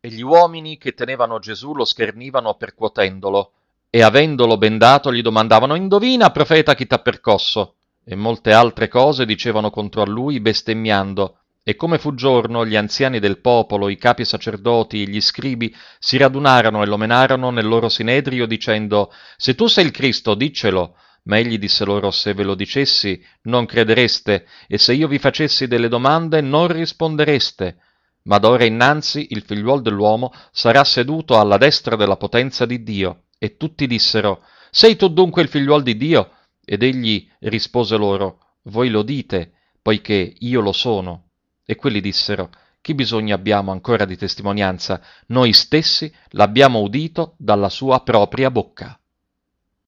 E gli uomini che tenevano Gesù lo schernivano percuotendolo, e avendolo bendato gli domandavano: «Indovina, profeta, chi t'ha percosso?» E molte altre cose dicevano contro a lui, bestemmiando. E come fu giorno, gli anziani del popolo, i capi sacerdoti e gli scribi si radunarono e lo menarono nel loro sinedrio, dicendo: «Se tu sei il Cristo, diccelo». Ma egli disse loro: «Se ve lo dicessi, non credereste, e se io vi facessi delle domande, non rispondereste. Ma d'ora innanzi il figliuol dell'uomo sarà seduto alla destra della potenza di Dio». E tutti dissero: «Sei tu dunque il figliuol di Dio?» Ed egli rispose loro: «Voi lo dite, poiché io lo sono». E quelli dissero: «Che bisogno abbiamo ancora di testimonianza? Noi stessi l'abbiamo udito dalla sua propria bocca».